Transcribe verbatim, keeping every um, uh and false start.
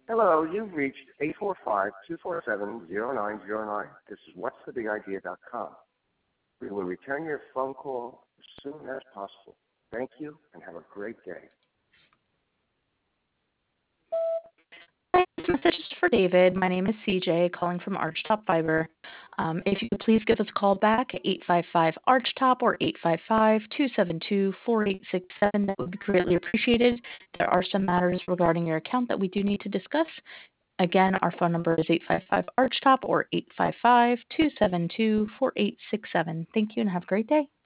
Hello, you've reached eight four five, two four seven, zero nine zero nine. This is what's the big idea dot com. We will return your phone call as soon as possible. Thank you and have a great day. Hi, this message is for David. My name is C J, calling from Archtop Fiber. Um, if you could please give us a call back at eight five five Archtop or eight five five, two seven two, four eight six seven, that would be greatly appreciated. There are some matters regarding your account that we do need to discuss. Again, our phone number is eight five five Archtop or eight five five, two seven two, four eight six seven. Thank you and have a great day.